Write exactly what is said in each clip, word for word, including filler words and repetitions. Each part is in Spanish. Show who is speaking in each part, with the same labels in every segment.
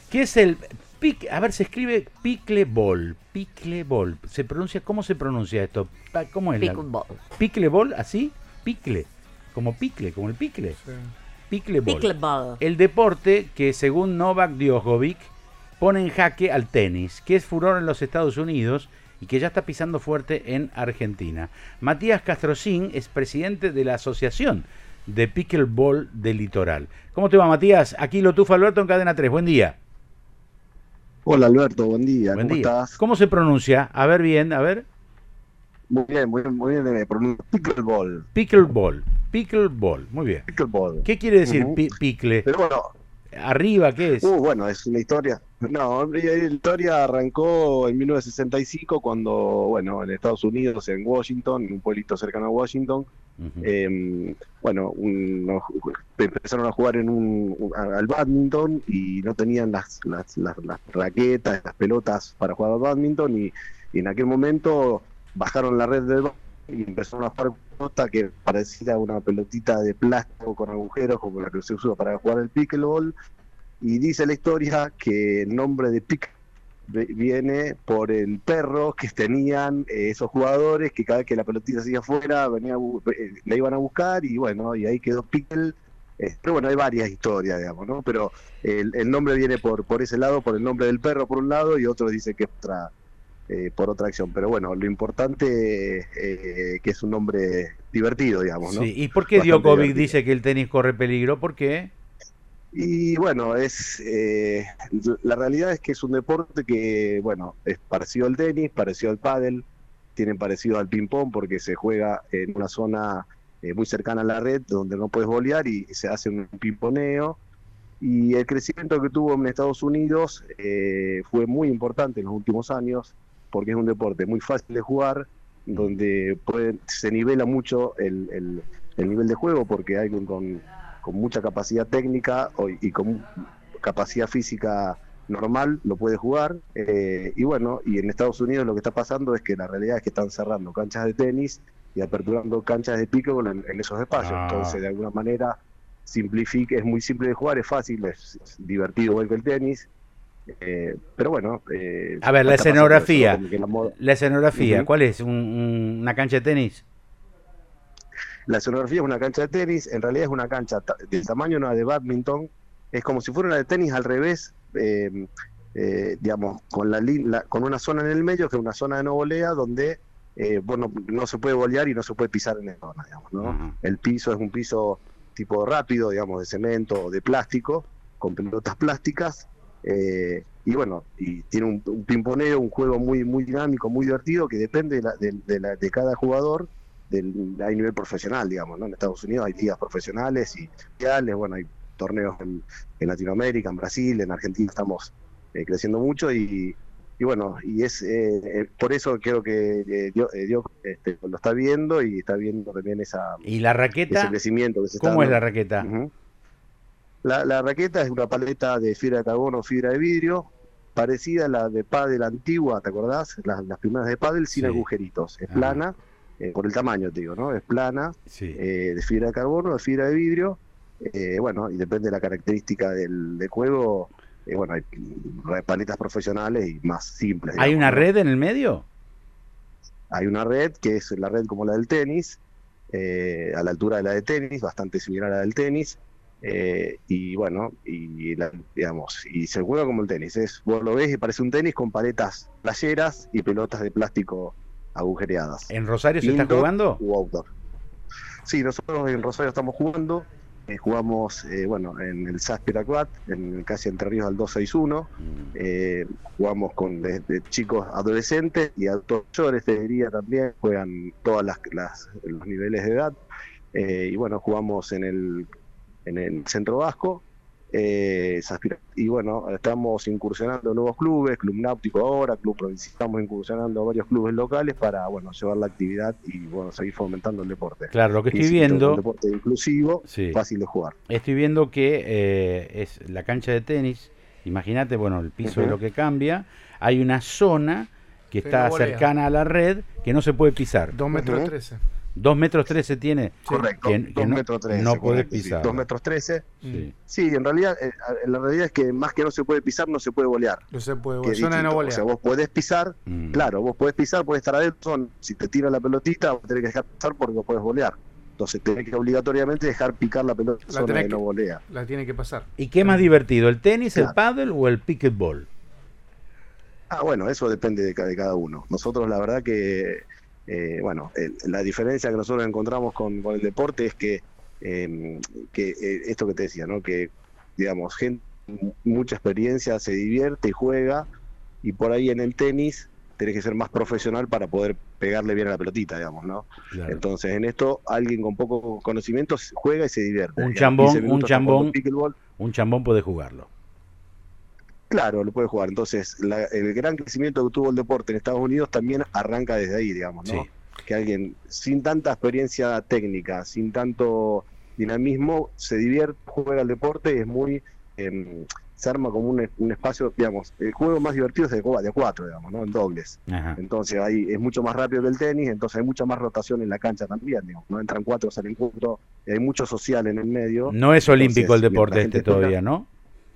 Speaker 1: ¿Qué es el pic? A ver, se escribe pickleball. Pickleball. ¿Se pronuncia? ¿Cómo se pronuncia esto? ¿Cómo es?
Speaker 2: Pickleball.
Speaker 1: ¿Pickleball? ¿Así? Picle. Como picle, como el picle.
Speaker 3: Sí.
Speaker 1: Pickleball.
Speaker 2: Pickleball.
Speaker 1: El deporte que, según Novak Djokovic, pone en jaque al tenis, que es furor en los Estados Unidos y que ya está pisando fuerte en Argentina. Matías Castrocín es presidente de la Asociación de Pickleball del Litoral. ¿Cómo te va, Matías? Aquí lo tufa Alberto en Cadena tres. Buen día.
Speaker 4: Hola, Alberto, buen día.
Speaker 1: Buen
Speaker 4: ¿Cómo
Speaker 1: día.
Speaker 4: estás?
Speaker 1: ¿Cómo se pronuncia? A ver bien, a ver.
Speaker 4: Muy bien, muy bien, muy bien. Me pronuncio pickleball.
Speaker 1: Pickleball. Pickleball. Muy bien.
Speaker 4: Pickleball.
Speaker 1: ¿Qué quiere decir
Speaker 4: Ujú.
Speaker 1: pi picle?
Speaker 4: Pero bueno,
Speaker 1: ¿Arriba qué es?
Speaker 4: uh, bueno, es una historia. No, la historia arrancó en mil novecientos sesenta y cinco cuando, bueno, en Estados Unidos, en Washington, en un pueblito cercano a Washington,
Speaker 1: Ujú.
Speaker 4: eh, bueno, unos, empezaron a jugar en un, un- al badminton y no tenían las, las, las, las raquetas, las pelotas para jugar al badminton y, y en aquel momento bajaron la red del badminton y empezaron a jugar pelota que parecía una pelotita de plástico con agujeros como la que se usa para jugar el pickleball. Y dice la historia que el nombre de pick viene por el perro que tenían eh, esos jugadores, que cada vez que la pelotita se iba afuera, venía, a bu- eh, la iban a buscar y bueno, y ahí quedó pickle. Eh, pero bueno, hay varias historias, digamos, ¿no? Pero el, el nombre viene por, por ese lado, por el nombre del perro por un lado, y otro dice que es otra, eh, por otra acción. Pero bueno, lo importante eh, que es un nombre divertido, digamos, ¿no?
Speaker 1: Sí. ¿Y por qué
Speaker 4: Bastante
Speaker 1: Djokovic
Speaker 4: divertido.
Speaker 1: dice que el tenis corre peligro? ¿Por qué?
Speaker 4: Y bueno, es eh, la realidad es que es un deporte que, bueno, es parecido al tenis, parecido al pádel, tiene parecido al ping-pong porque se juega en una zona eh, muy cercana a la red donde no puedes volear y se hace un pimponeo. Y el crecimiento que tuvo en Estados Unidos eh, fue muy importante en los últimos años porque es un deporte muy fácil de jugar, donde pueden- se nivela mucho el, el- el nivel de juego porque hay un- con, con mucha capacidad técnica o- y con capacidad física normal lo puede jugar. Eh, y bueno, y en Estados Unidos lo que está pasando es que la realidad es que están cerrando canchas de tenis y aperturando canchas de pickleball en, en esos espacios.
Speaker 1: Ah.
Speaker 4: Entonces, de alguna manera, simplifica, es muy simple de jugar, es fácil, es, es divertido igual que el tenis. Eh, pero bueno, eh,
Speaker 1: A ver, la
Speaker 4: está pasando eso, ¿no?
Speaker 1: escenografía.
Speaker 4: Como que la moda-
Speaker 1: La escenografía,
Speaker 4: Ujú.
Speaker 1: ¿cuál es? ¿Un- un- ¿Una cancha de tenis?
Speaker 4: La escenografía es una cancha de tenis, en realidad es una cancha ta- del tamaño de una de badminton, es como si fuera una de tenis al revés, eh, eh, digamos, con, la, lin- la- con una zona en el medio, que es una zona de no volea, donde eh, bueno, no se puede volear y no se puede pisar en la zona, digamos, ¿no?
Speaker 1: Ujú.
Speaker 4: El piso es un piso tipo rápido, digamos, de cemento o de plástico, con pelotas plásticas, eh, y bueno, y tiene un, un pimponeo, un juego muy muy dinámico, muy divertido, que depende de, la- de- de la- de cada jugador. Del, hay nivel profesional, digamos, ¿no? En Estados Unidos hay ligas profesionales y mundiales, bueno, hay torneos en, en Latinoamérica, en Brasil, en Argentina estamos eh, creciendo mucho y, y bueno, y es eh, eh, por eso creo que eh, Dios, eh, Dios, este, lo está viendo y está viendo también esa,
Speaker 1: ¿Y la
Speaker 4: ese
Speaker 1: raqueta?
Speaker 4: crecimiento que se está
Speaker 1: ¿Cómo es
Speaker 4: dando.
Speaker 1: la raqueta?
Speaker 4: Ujú. La, la raqueta es una paleta de fibra de carbono o fibra de vidrio, parecida a la de pádel antigua, ¿te acordás? Las, las primeras de pádel sin
Speaker 1: Sí.
Speaker 4: agujeritos. Es
Speaker 1: Ajá.
Speaker 4: plana, eh, por el tamaño, te digo, ¿no? Es plana,
Speaker 1: Sí.
Speaker 4: eh, de fibra de carbono, de fibra de vidrio. Eh, bueno, y depende de la característica del, del juego. Eh, bueno, hay mm, paletas profesionales y más simples.
Speaker 1: ¿Hay
Speaker 4: digamos,
Speaker 1: una
Speaker 4: ¿no?
Speaker 1: red en el medio?
Speaker 4: Hay una red que es la red como la del tenis, eh, a la altura de la de tenis, bastante similar a la del tenis. eh, y bueno, y la- digamos, y se juega como el tenis. Es, vos lo ves y parece un tenis con paletas playeras y pelotas de plástico agujereadas.
Speaker 1: ¿En Rosario se está
Speaker 4: Indoor
Speaker 1: jugando?
Speaker 4: u outdoor. Sí, nosotros en Rosario estamos jugando. eh, jugamos, eh, bueno, en el S A S Piracuat, en casi Entre Ríos al doscientos sesenta y uno.
Speaker 1: Mm.
Speaker 4: Eh, jugamos con de, de chicos adolescentes y adultos mayores, te diría también, juegan todas las, las los niveles de edad. Eh, y bueno, jugamos en el en el Centro Vasco. Eh, y bueno, estamos incursionando en nuevos clubes, Club Náutico ahora, Club Provincial, estamos incursionando a varios clubes locales para bueno llevar la actividad y bueno seguir fomentando el deporte.
Speaker 1: Claro, lo que estoy
Speaker 4: Insisto, es un
Speaker 1: viendo,
Speaker 4: deporte inclusivo,
Speaker 1: sí,
Speaker 4: fácil de jugar.
Speaker 1: estoy viendo que eh, es la cancha de tenis. Imagínate, bueno, el piso es
Speaker 4: Ujú.
Speaker 1: lo que cambia. Hay una zona que
Speaker 3: Que
Speaker 1: está
Speaker 3: no volea.
Speaker 1: cercana a la red que no se puede pisar.
Speaker 3: dos metros
Speaker 4: Ujú.
Speaker 3: trece.
Speaker 1: dos metros trece tiene.
Speaker 4: Correcto,
Speaker 1: que, que
Speaker 4: dos
Speaker 1: no,
Speaker 4: metros trece.
Speaker 1: no podés pisar.
Speaker 4: Sí, dos metros trece.
Speaker 1: Sí.
Speaker 4: Sí, en realidad, eh, la realidad es que más que no se puede pisar, no se puede volear.
Speaker 2: No se puede
Speaker 4: Que
Speaker 2: volear.
Speaker 4: es
Speaker 2: Zona de no
Speaker 4: distinto.
Speaker 2: volear.
Speaker 4: O sea, vos podés pisar,
Speaker 1: Mm.
Speaker 4: claro, vos podés pisar, podés estar adentro, si te tira la pelotita, vos tenés que dejar pasar porque vos podés volear. Entonces tenés que obligatoriamente dejar picar la pelota en
Speaker 2: La
Speaker 4: zona
Speaker 2: tenés
Speaker 4: de
Speaker 2: que-
Speaker 4: no volea.
Speaker 2: La tiene que pasar.
Speaker 1: ¿Y qué más divertido, el tenis,
Speaker 4: Claro.
Speaker 1: el pádel o el pickleball?
Speaker 4: Ah, bueno, eso depende de, ca- de cada uno. Nosotros la verdad que, eh, bueno, el- la diferencia que nosotros encontramos con, con el deporte es que, eh, que eh, esto que te decía, ¿no? Que, digamos, gente con mucha experiencia se divierte y juega, y por ahí en el tenis tenés que ser más profesional para poder pegarle bien a la pelotita, digamos, ¿no?
Speaker 1: Claro.
Speaker 4: Entonces, en esto, alguien con poco conocimiento juega y se divierte.
Speaker 1: Un
Speaker 4: Y a
Speaker 1: chambón,
Speaker 4: quince
Speaker 1: un
Speaker 4: minutos está
Speaker 1: chambón.
Speaker 4: jugando pickleball.
Speaker 1: Un chambón puede jugarlo.
Speaker 4: Claro, lo puede jugar. Entonces, la- el gran crecimiento que tuvo el deporte en Estados Unidos también arranca desde ahí, digamos, ¿no?
Speaker 1: Sí.
Speaker 4: Que alguien sin tanta experiencia técnica, sin tanto dinamismo, se divierte, juega el deporte y es muy... eh, se arma como un, un espacio, digamos, el juego más divertido es de, de a cuatro, digamos, ¿no? En dobles.
Speaker 1: Ajá.
Speaker 4: Entonces ahí es mucho más rápido que el tenis, entonces hay mucha más rotación en la cancha también, digamos, ¿no? Entran cuatro, salen cuatro, y hay mucho social en el medio.
Speaker 1: No es olímpico el
Speaker 4: Entonces,
Speaker 1: deporte
Speaker 4: mientras la
Speaker 1: este
Speaker 4: gente juega-
Speaker 1: todavía, ¿no?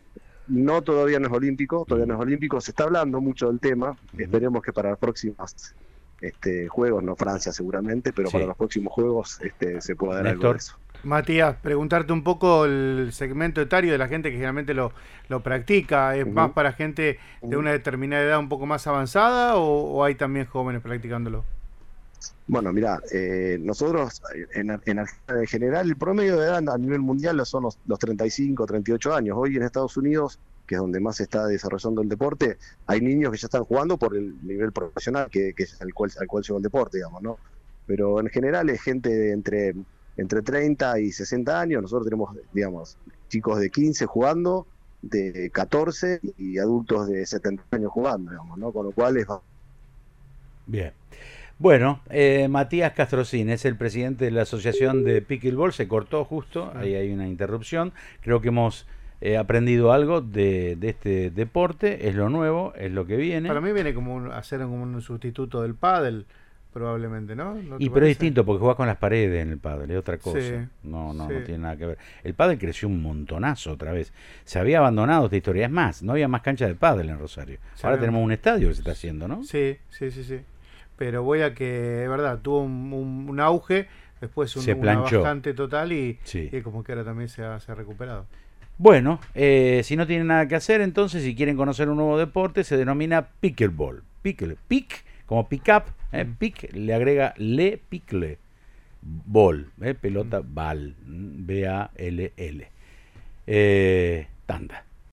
Speaker 4: No, todavía no es olímpico, todavía no es olímpico, se está hablando mucho del tema,
Speaker 1: Ujú.
Speaker 4: esperemos que para los próximos este, juegos, no Francia seguramente, pero
Speaker 1: Sí.
Speaker 4: para los próximos juegos este, se puede dar algo
Speaker 1: Néstor.
Speaker 4: de eso.
Speaker 2: Matías, preguntarte un poco el segmento etario de la gente que generalmente lo, lo practica. ¿Es
Speaker 4: Ujú.
Speaker 2: más para gente de
Speaker 4: Ujú.
Speaker 2: una determinada edad un poco más avanzada o, o hay también jóvenes practicándolo?
Speaker 4: Bueno, mira, eh, nosotros en, en Argentina en general el promedio de edad a nivel mundial son los, los treinta y cinco, treinta y ocho años. Hoy en Estados Unidos, que es donde más se está desarrollando el deporte, hay niños que ya están jugando por el nivel profesional que, que es al cual, al cual llegó el deporte, digamos, ¿no? Pero en general es gente de entre, entre treinta y sesenta años. Nosotros tenemos, digamos, chicos de quince jugando, de catorce y adultos de setenta años jugando, digamos, ¿no? Con lo cual es...
Speaker 1: Bien. Bueno, eh, Matías Castrocín es el presidente de la Asociación de Pickleball. Se cortó justo, ahí hay una interrupción. Creo que hemos eh, aprendido algo de, de este deporte. Es lo nuevo, es lo que viene.
Speaker 2: Para mí viene como un, a ser como un sustituto del pádel, probablemente, ¿no? ¿No te
Speaker 1: Y pero es
Speaker 2: parece?
Speaker 1: distinto porque jugás con las paredes en el pádel, es otra cosa.
Speaker 2: Sí,
Speaker 1: no, no,
Speaker 2: sí.
Speaker 1: no tiene nada que ver. El pádel creció un montonazo otra vez. Se había abandonado esta historia. Es más, no había más cancha de pádel en Rosario.
Speaker 2: Se
Speaker 1: Ahora
Speaker 2: había-
Speaker 1: tenemos un estadio que se está haciendo, ¿no?
Speaker 2: Sí, sí, sí, sí. Pero voy a que, es verdad, tuvo un, un- un auge, después un,
Speaker 1: Se
Speaker 2: una
Speaker 1: planchó.
Speaker 2: bajante total y,
Speaker 1: Sí.
Speaker 2: y como que ahora también se ha, se ha recuperado.
Speaker 1: Bueno, eh, si no tienen nada que hacer, entonces, si quieren conocer un nuevo deporte, se denomina pickleball. Pickle, pick, como pick up, eh, pick, le agrega le pickle, ball, eh, pelota, ball, B A L L. Eh, tanda.